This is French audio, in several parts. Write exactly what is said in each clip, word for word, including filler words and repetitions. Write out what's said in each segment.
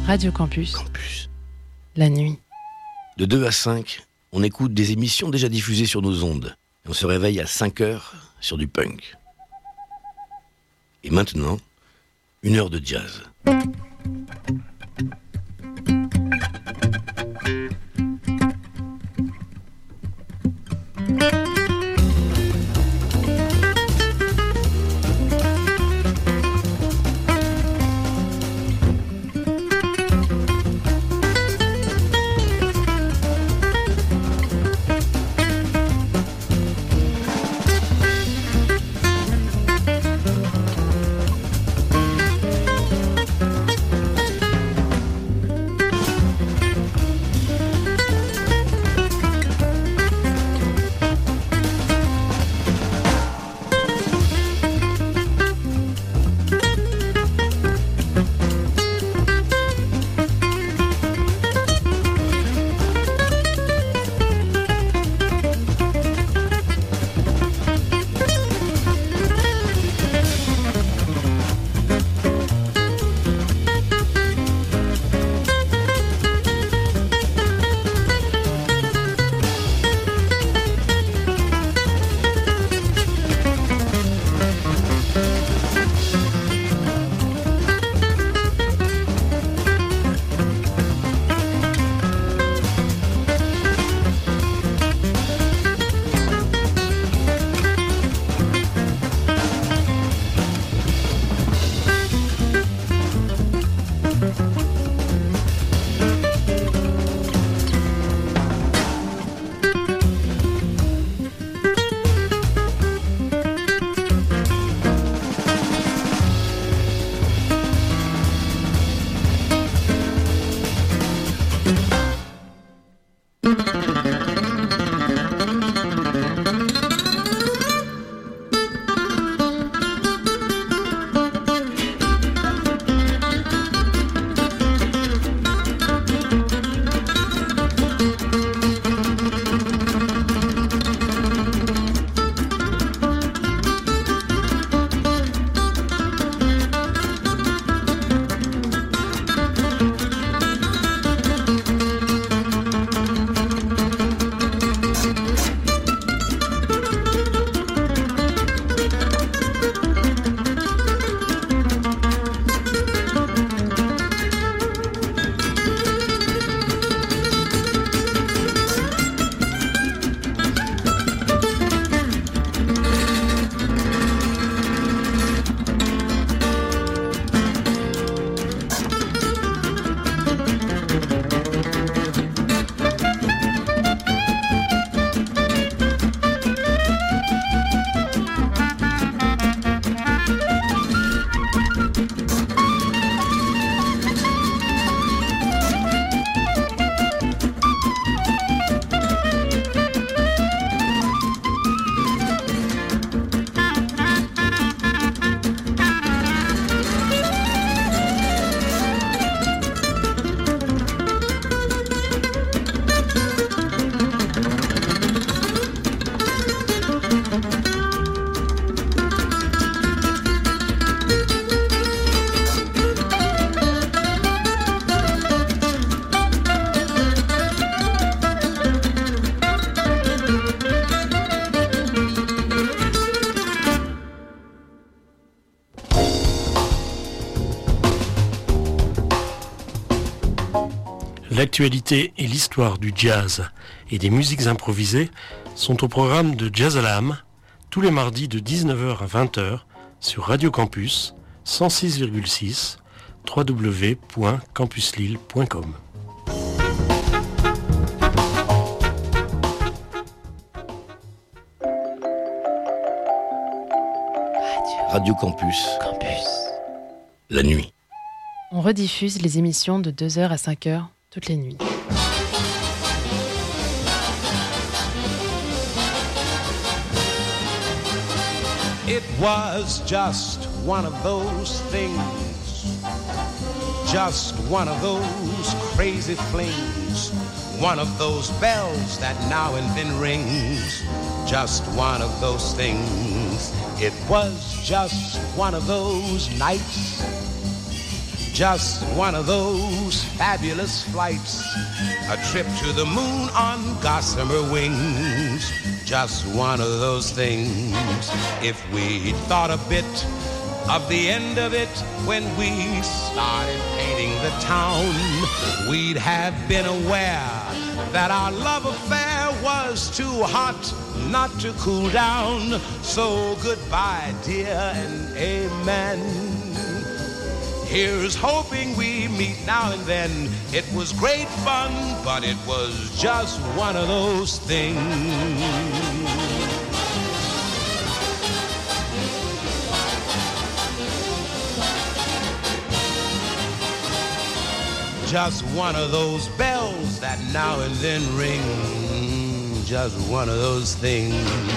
Radio Campus. Campus. La nuit. De deux à cinq, on écoute des émissions déjà diffusées sur nos ondes. Et on se réveille à cinq heures sur du punk. Et maintenant, une heure de jazz. L'actualité et l'histoire du jazz et des musiques improvisées sont au programme de Jazz à l'âme, tous les mardis de dix-neuf heures à vingt heures sur Radio Campus cent six virgule six, w w w point campus lille point com. Radio Campus. Campus. La nuit. On rediffuse les émissions de deux heures à cinq heures toutes les nuits. It was just one of those things, just one of those crazy flings, one of those bells that now and then rings, just one of those things. It was just one of those nights, just one of those fabulous flights, a trip to the moon on gossamer wings, just one of those things. If we thought a bit of the end of it when we started painting the town, we'd have been aware that our love affair was too hot not to cool down. So goodbye, dear, and amen. Here's hoping we meet now and then. It was great fun, but it was just one of those things. Just one of those bells that now and then ring. Just one of those things.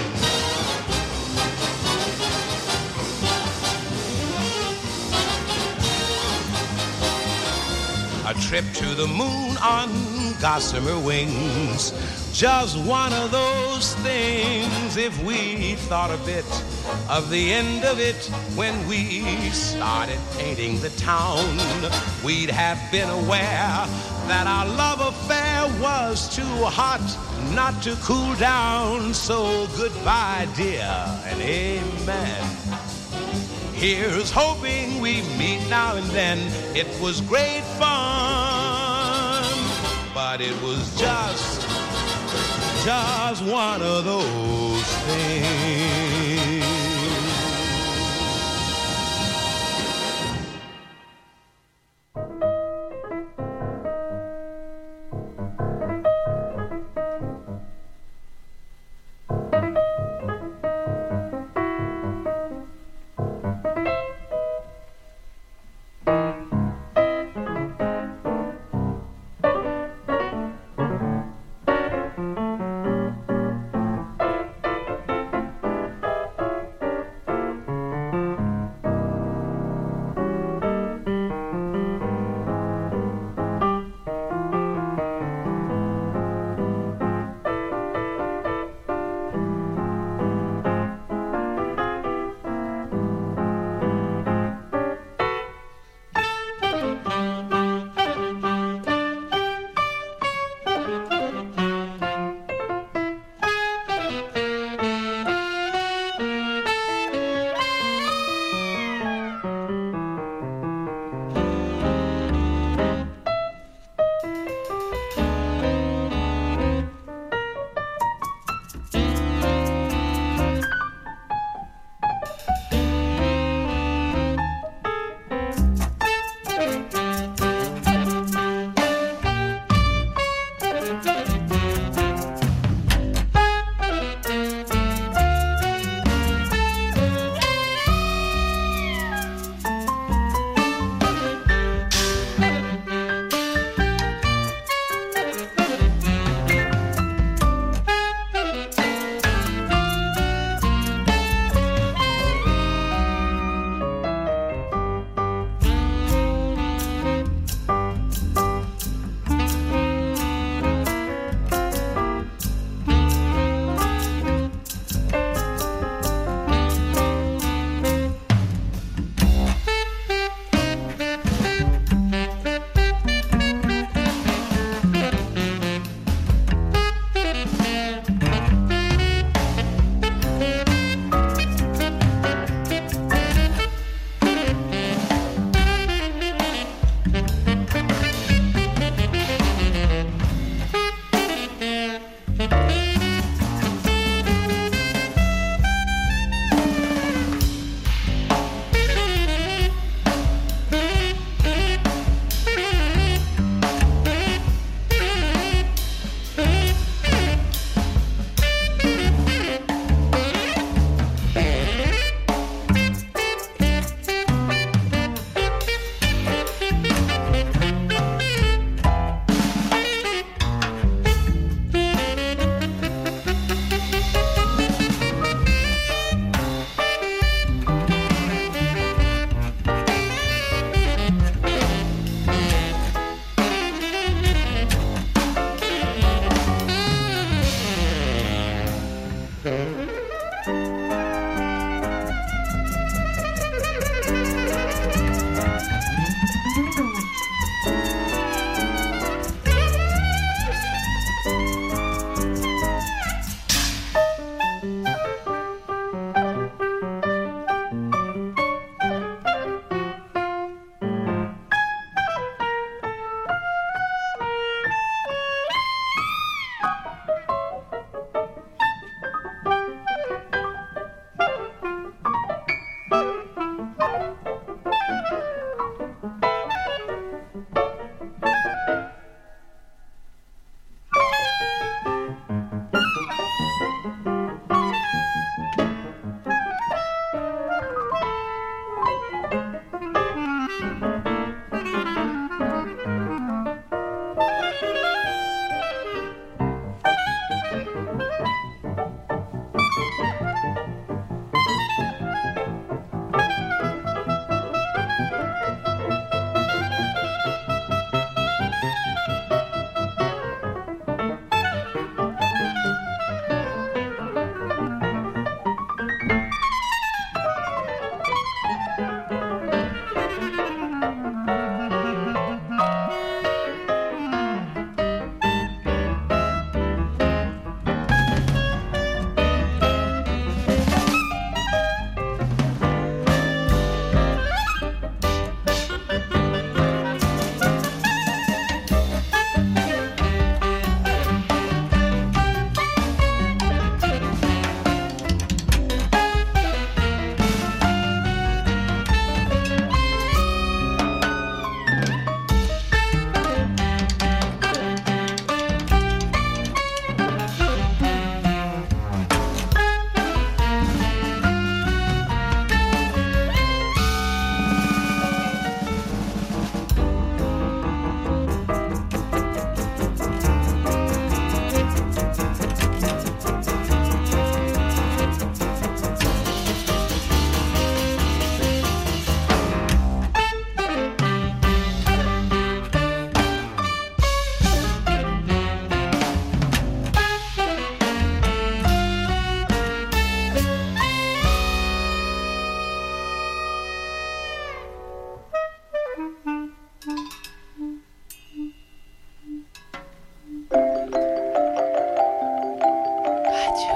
A trip to the moon on gossamer wings. Just one of those things. If we thought a bit of the end of it when we started painting the town, we'd have been aware that our love affair was too hot not to cool down. So goodbye, dear, and amen. Here's hoping we meet now and then. It was great fun, but it was just, just one of those things.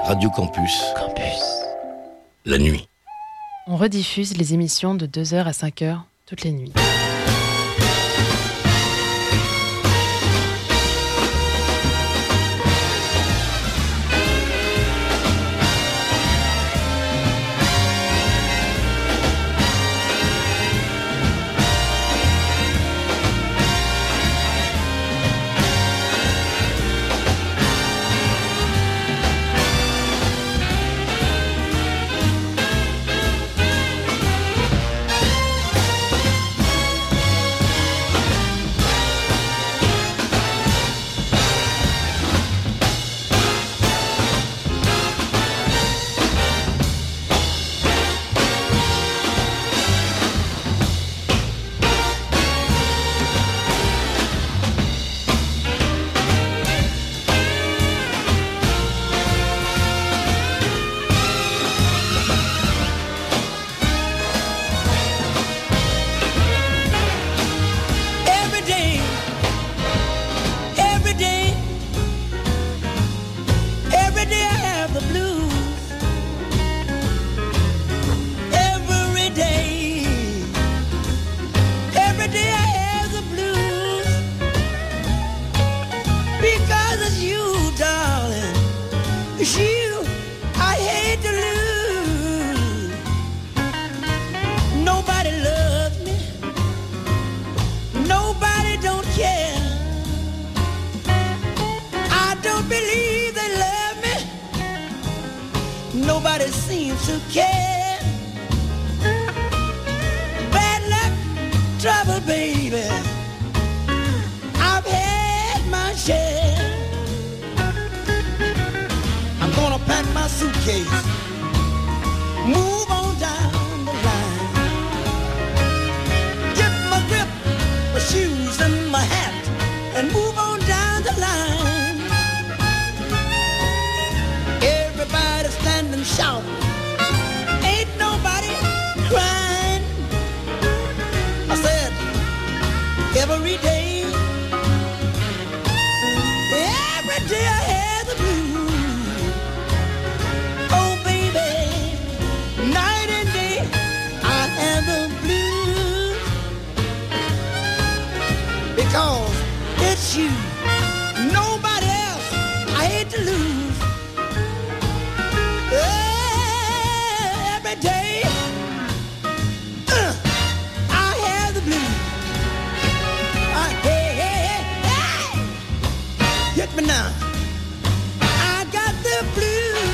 Radio Campus, Campus. la nuit. On rediffuse les émissions de deux heures à cinq heures toutes les nuits. Nobody seems to care. Bad luck, trouble, baby. I've had my share. I'm gonna pack my suitcase, move on down the line, get my grip, my shoes and my hat, and move on down the line. Everybody stand and shout, ain't nobody crying. I said, every day, every day I had the blues. Oh baby, night and day I had the blues. Because it's you, nobody else I hate to lose. Every day uh, I have the blues. Uh, hey, hey, hey, hey. Hit me now. I got the blues.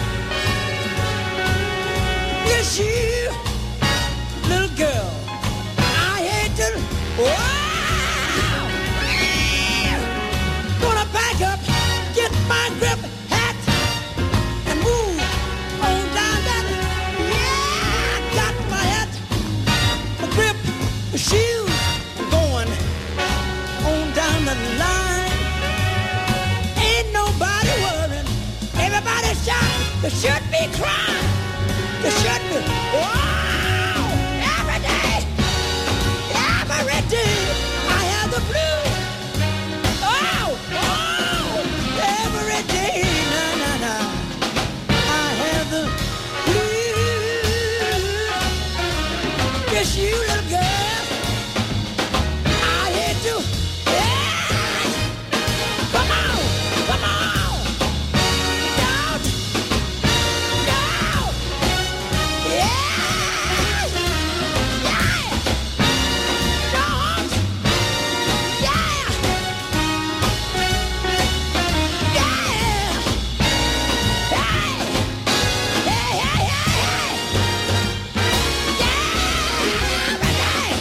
Yes, you, little girl. I hate to. Wow! Gonna pack up, get my grip, hat, and move on down that. Yeah, got my hat, my grip, my shoes. I'm going on down the line. Ain't nobody worrying. Everybody shout. They should be crying. They should be. Wow! Every day, every day, I have the blues. Oh, oh! Every day, na na na, I have the blues. Yes, you little girl, I hate to. Yeah! Come on, come on, out, out, yeah, yeah, dogs, yeah, yeah, hey, hey, hey, hey, hey, yeah, every day.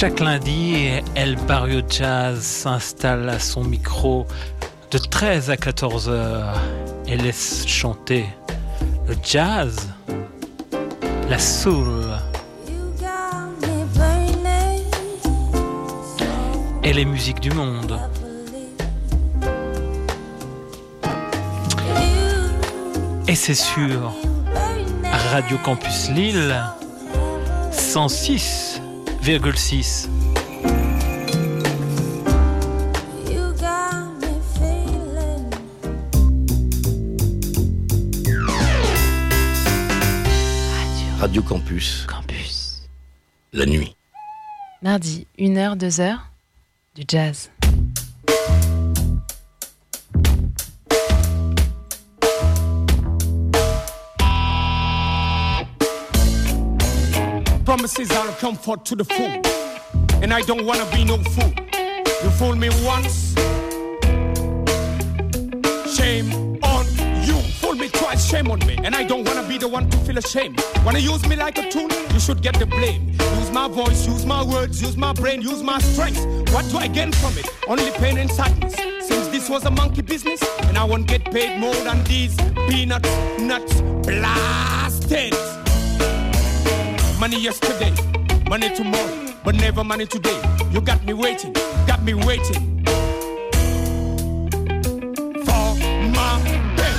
Chaque lundi, El Barrio Jazz s'installe à son micro de treize à quatorze heures et laisse chanter le jazz, la soul et les musiques du monde. Et c'est sur Radio Campus Lille cent six virgule six. Radio Campus. Campus. La nuit. Mardi, une heure, deux heures, du jazz. Promises are a comfort to the fool, and I don't wanna be no fool. You fool me once, shame on you. Fool me twice, shame on me. And I don't wanna be the one to feel ashamed. Wanna use me like a tool, you should get the blame. Use my voice, use my words, use my brain, use my strength. What do I gain from it? Only pain and sadness. Since this was a monkey business, and I won't get paid more than these peanuts, nuts, blasted. Money yesterday, money tomorrow, but never money today. You got me waiting, got me waiting for my pay.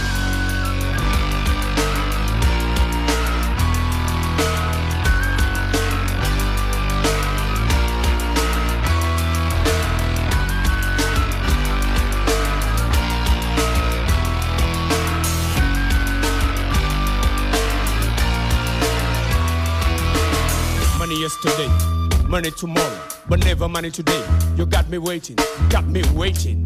Money yesterday, money tomorrow, but never money today. You got me waiting, got me waiting.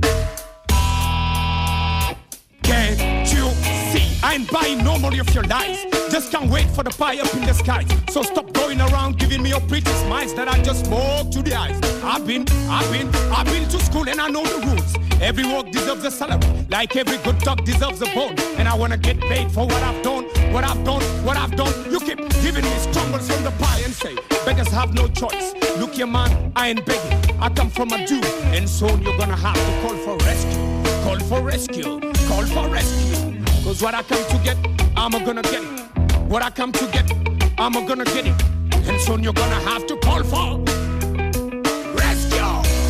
Can't you see? I ain't buying no more of your lies. Just can't wait for the pie up in the skies. So stop going around giving me your pretty smiles that I just smoke to the eyes. I've been, I've been, I've been to school and I know the rules. Every work deserves a salary, like every good dog deserves a bone. And I wanna get paid for what I've done, what I've done, what I've done. You keep giving me scrambles from the pie and say, beggars have no choice. Look here man, I ain't begging, I come from a Jew. And soon you're gonna have to call for rescue. Call for rescue, call for rescue. Cause what I come to get, I'm gonna get it. What I come to get, I'm gonna get it. And soon you're gonna have to call for rescue.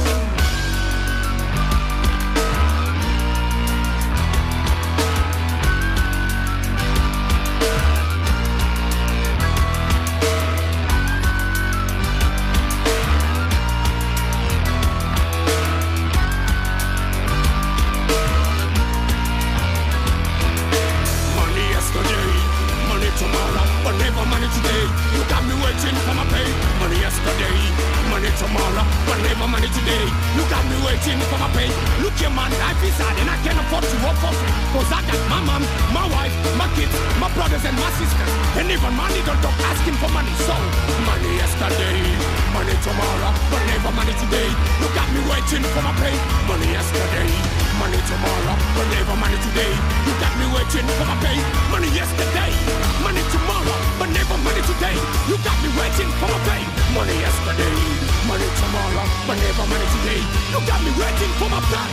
Tomorrow, but never money today. You got me waiting for my pay. Look here man, life is hard and I can't afford to work for free. Cause I got my mom, my wife, my kids, my brothers and my sisters. And even my little dog asking for money. So, money yesterday, money tomorrow, but never money today. You got me waiting for my pay. Money yesterday, money tomorrow, but never money today. You got me waiting for my pay. Money yesterday, money tomorrow, but never money today. You got me waiting for my pay. Money yesterday, money tomorrow, but never money today. You got me waiting for my pay.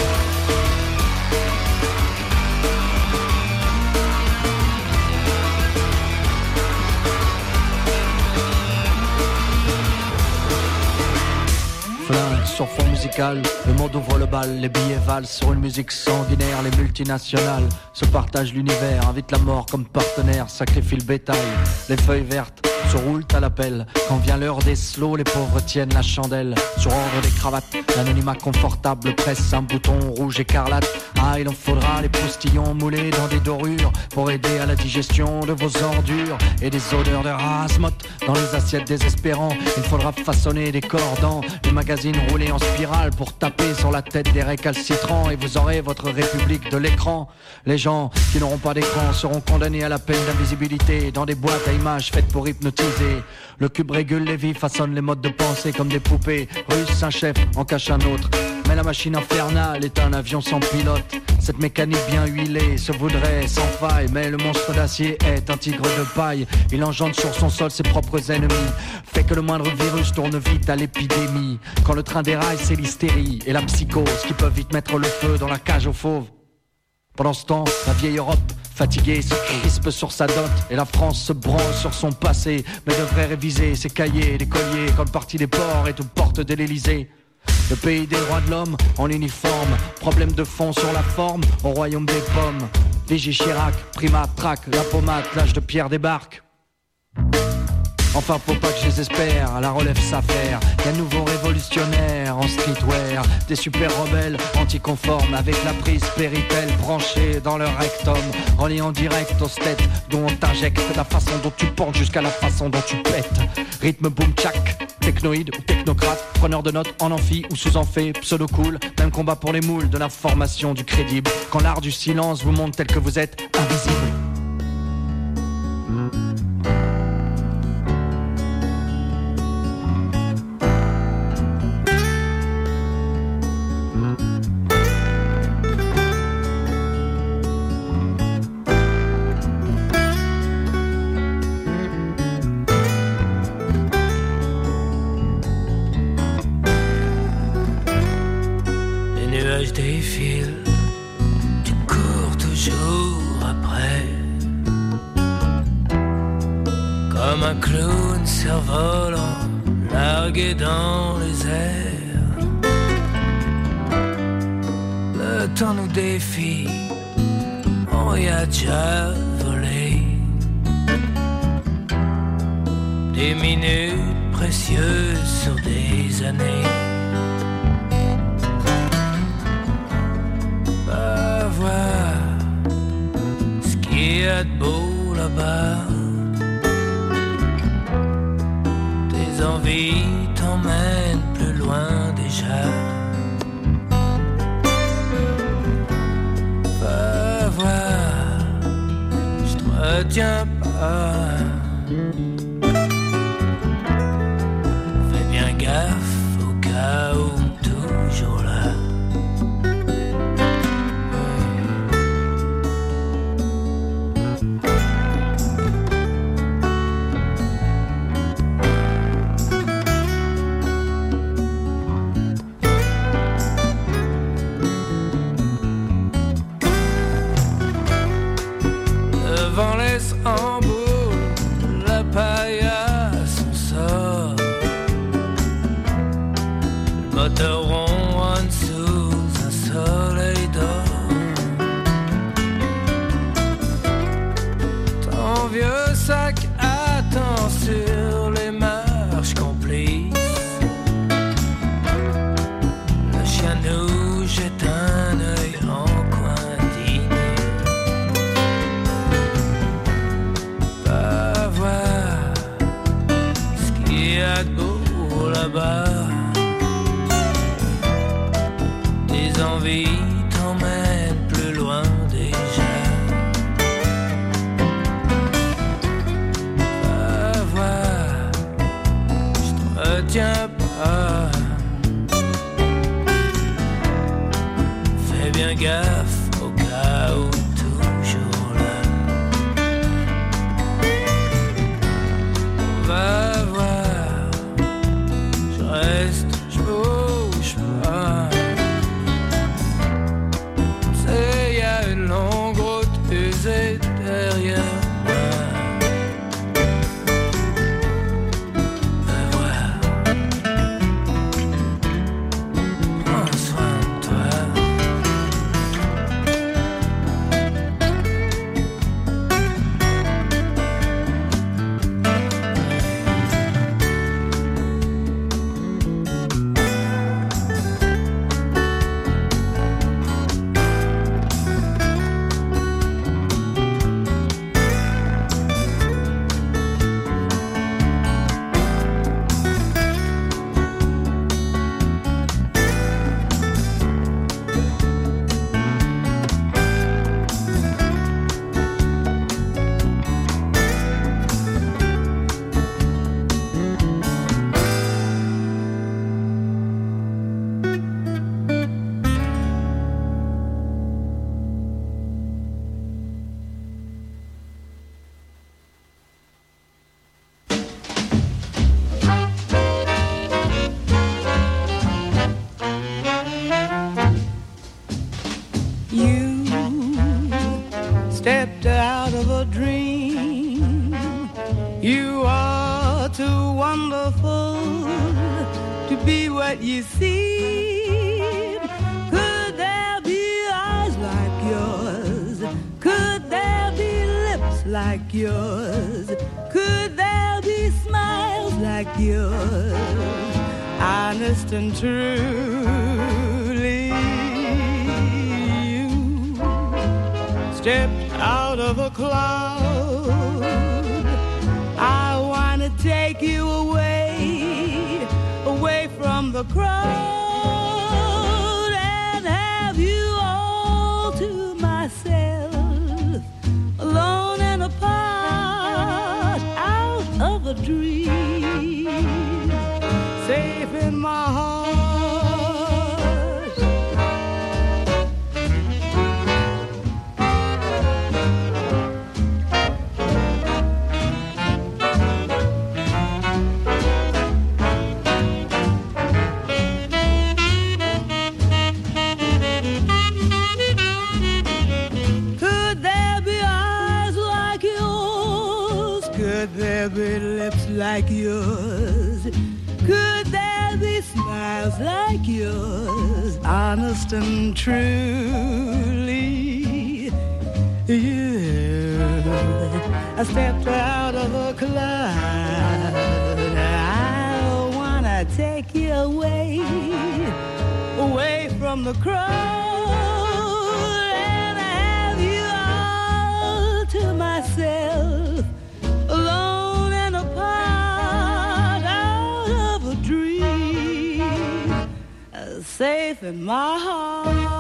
Flingue sur fond musical, le monde ouvre le bal, les billets valent sur une musique sanguinaire, les multinationales se partagent l'univers, invitent la mort comme partenaire, sacrifient le bétail, les feuilles vertes se roulent à l'appel, quand vient l'heure des slows, les pauvres tiennent la chandelle, sur ordre des cravates, l'anonymat confortable presse un bouton rouge écarlate, ah il en faudra les postillons moulés dans des dorures, pour aider à la digestion de vos ordures, et des odeurs de rasemotte dans les assiettes désespérants, il faudra façonner des cordons, les magazines roulés en spirale pour taper sur la tête des récalcitrants, et vous aurez votre république de l'écran, les gens qui n'auront pas d'écran seront condamnés à la peine d'invisibilité, dans des boîtes à images faites pour hypnotiser, le cube régule les vies, façonne les modes de pensée comme des poupées, russe un chef en cache un autre, mais la machine infernale est un avion sans pilote, Cette mécanique bien huilée se voudrait sans faille, mais le monstre d'acier est un tigre de paille. Il engendre sur son sol ses propres ennemis, fait que le moindre virus tourne vite à l'épidémie. Quand le train déraille, c'est l'hystérie et la psychose qui peuvent vite mettre le feu dans la cage aux fauves. Pendant ce temps, la vieille Europe, fatiguée, se crispe sur sa dot, et la France se branle sur son passé, mais devrait réviser ses cahiers, des colliers, quand le parti des ports est aux portes de l'Elysée. Le pays des droits de l'homme en uniforme, problème de fond sur la forme au royaume des pommes. Vigie Chirac, Primat, Trac, la pommade, l'âge de pierre débarque. Enfin faut pas que je les espère, la relève s'affaire. Y'a un nouveau révolutionnaire en streetwear, des super rebelles anticonformes avec la prise Péritel branchée dans leur rectum, relié en direct au stète dont on t'injecte la façon dont tu portes jusqu'à la façon dont tu pètes. Rythme boom tchak, technoïde ou technocrate, preneur de notes en amphi ou sous amphi, pseudo cool, même combat pour les moules de l'information du crédible. Quand l'art du silence vous montre tel que vous êtes invisible. Dans les airs, le temps nous défie, on y a déjà volé. Des minutes précieuses sur des années. Va voir ce qu'il y a de beau là-bas. Tes envies t'emmène plus loin déjà. Va voir, je te retiens pas. Fais bien gaffe au cas où, toujours là. En boule, la paille à son sort. Le moteur ronronne sous un soleil d'or. Ton vieux sac attend sur les marches complices. Le chien nous jette un œil en coin digne. Beau là-bas, tes envies t'emmènent plus loin déjà. Va voir, je te retiens pas. Fais bien gaffe au cas où, toujours là. Va voir. Reste, je bouge pas. C'est y'a une longue route usée derrière moi. Va voir. Prends soin de toi. seem? Could there be eyes like yours? Could there be lips like yours? Could there be smiles like yours? Honest and truly, you stepped out of a cloud. I want to take you away, away from the crowd, and have you all to myself, alone and apart, out of a dream, safe in my heart. Could there be eyes like yours? Could there be lips like yours? Could there be smiles like yours? Honest and truly, you. I stepped out of a cloud. I wanna take you away, away from the crowd, and have you all to myself, alone and apart, out of a dream, uh, safe in my heart.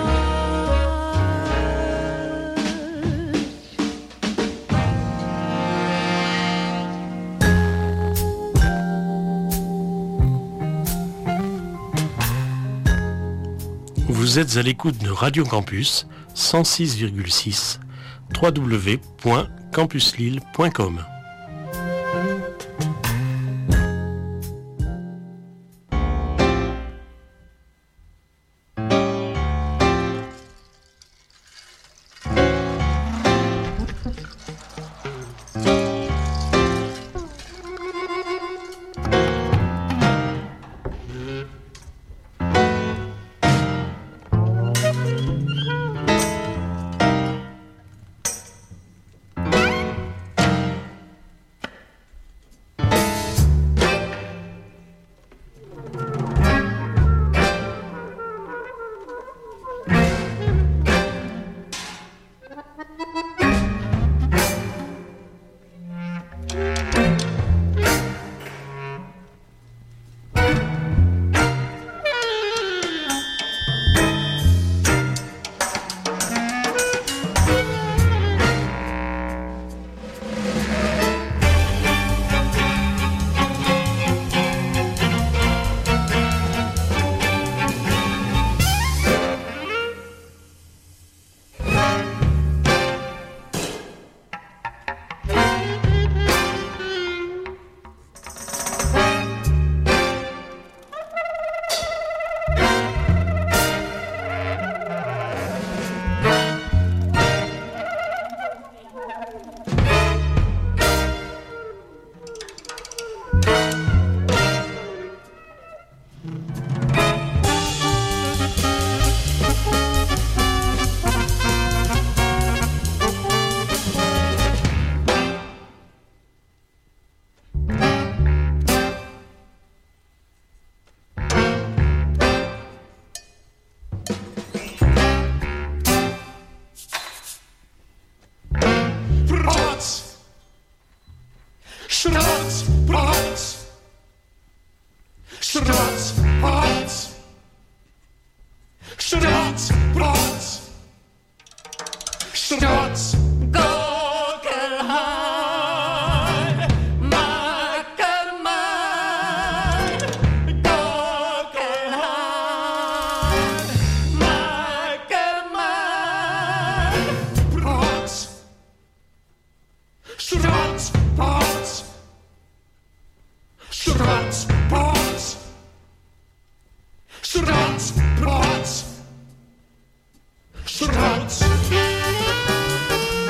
Vous êtes à l'écoute de Radio Campus cent six virgule six, w w w point campus lille point com. Strats,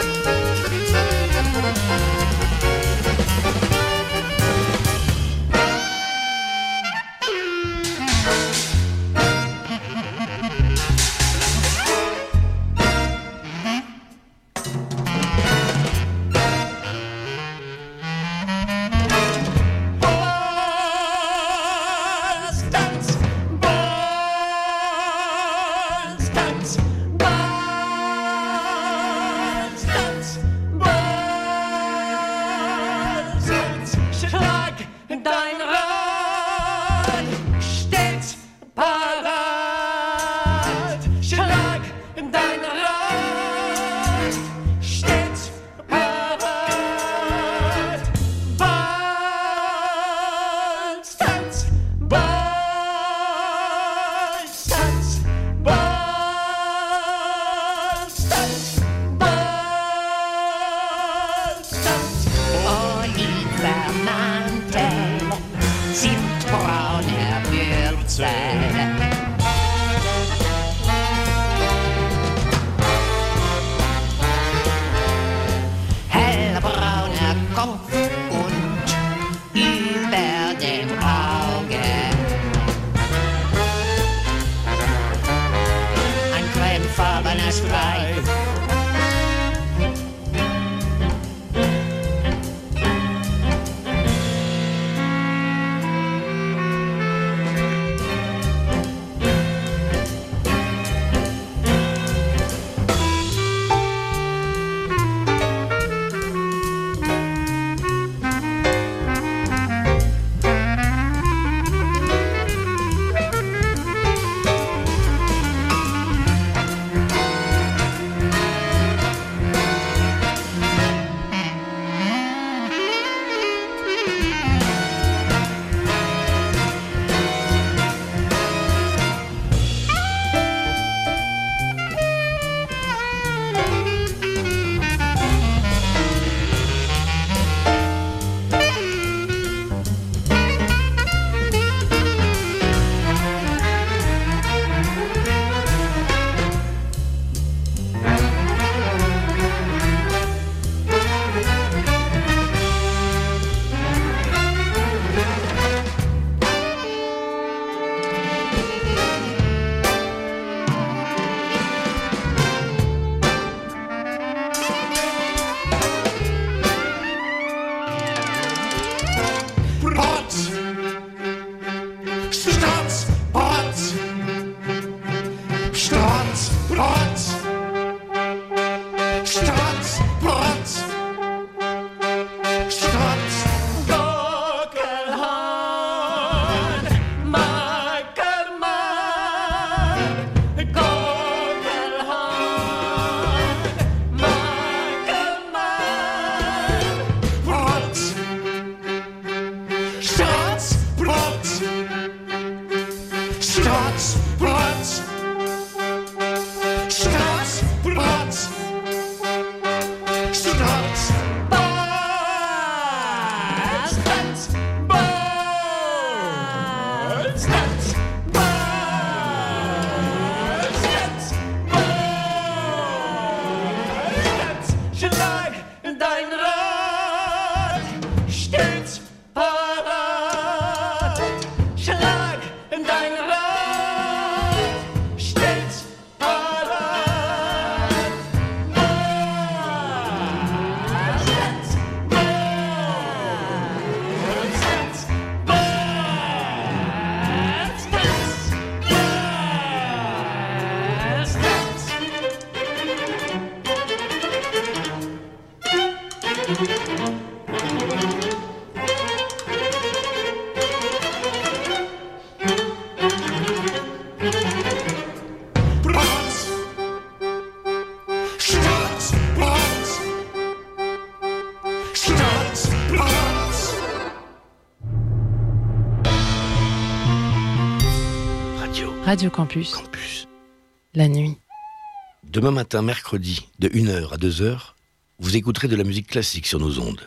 Radio Campus. Campus. La nuit. Demain matin, mercredi, de une heure à deux heures, vous écouterez de la musique classique sur nos ondes.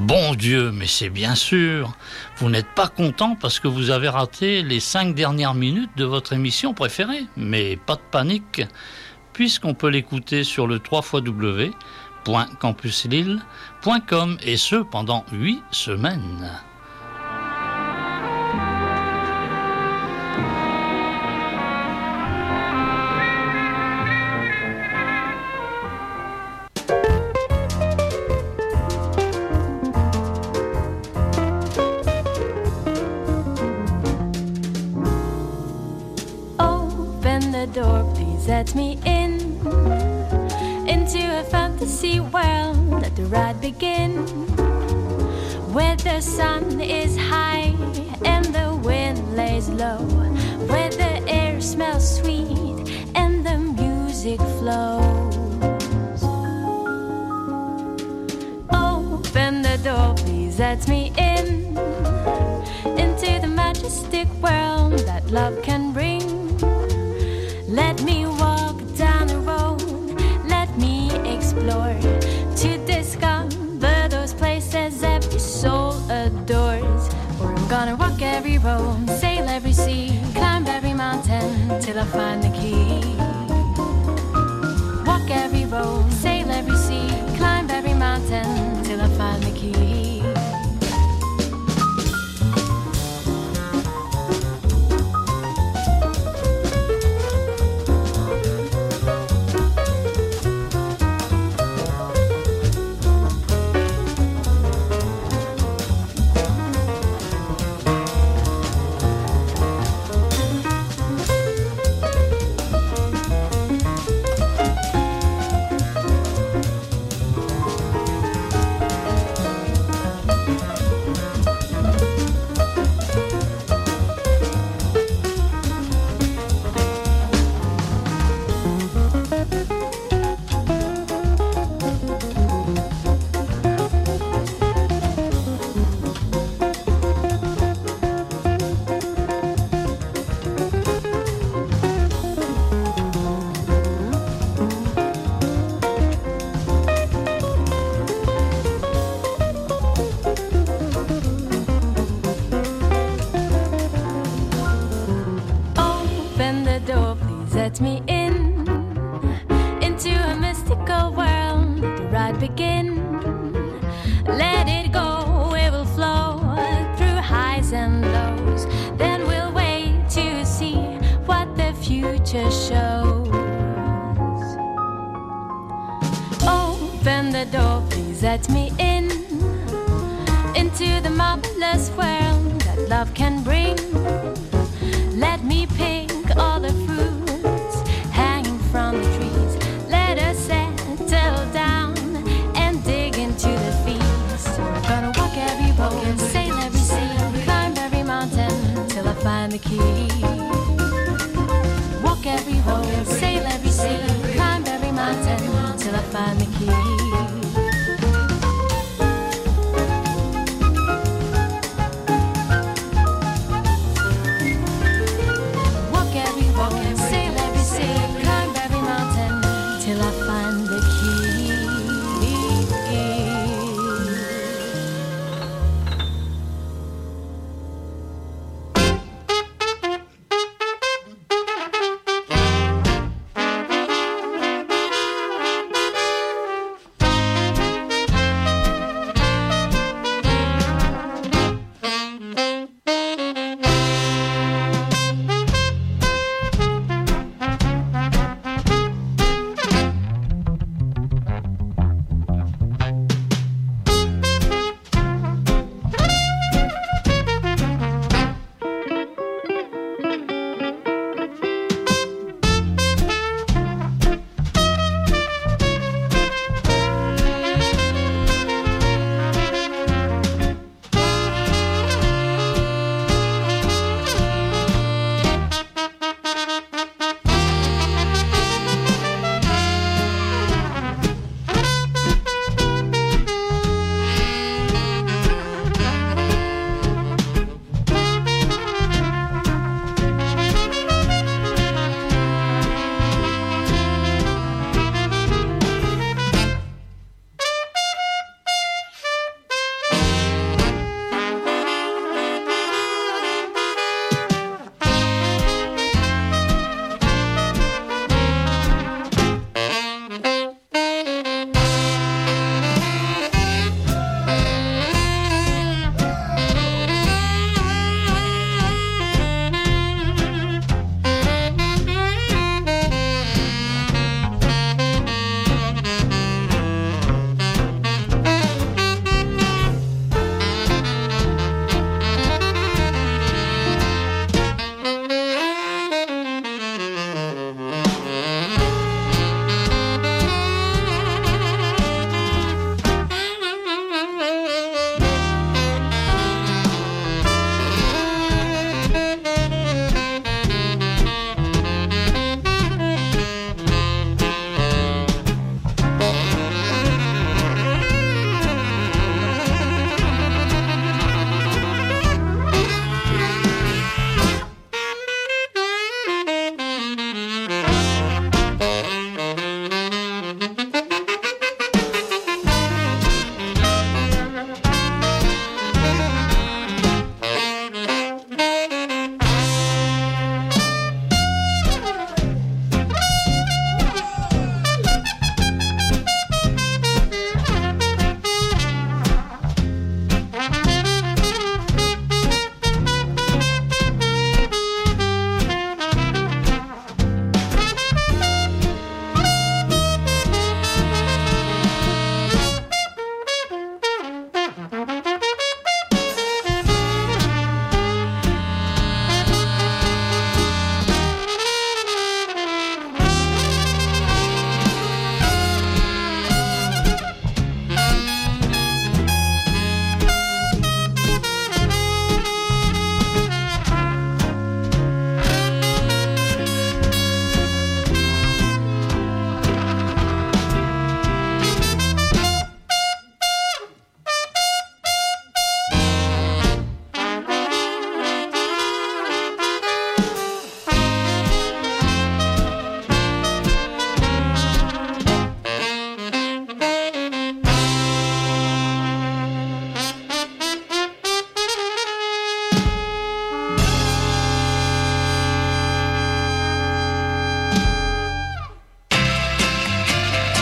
Bon Dieu, mais c'est bien sûr. Vous n'êtes pas content parce que vous avez raté les cinq dernières minutes de votre émission préférée. Mais pas de panique, puisqu'on peut l'écouter sur le w w w point campus lille point com et ce pendant huit semaines. Let me in into a fantasy world. Let the ride begin, where the sun is high and the wind lays low, where the air smells sweet and the music flows. Open the door, please let me in into the majestic world that love can bring. Let me walk down the road, let me explore, to discover those places every soul adores. Or I'm gonna walk every road, sail every sea, climb every mountain till I find the key. Walk every road, sail every sea, climb every mountain till I find the key. Let me in into a mystical world. Let the ride begin. Let it go, it will flow through highs and lows. Then we'll wait to see what the future shows. Open the door, please let me in into the marvelous world that love can bring. Let me pick all the fruits hanging from the trees. Let us settle down and dig into the feast. We're gonna walk every road, sail every sea, climb every mountain till I find the key.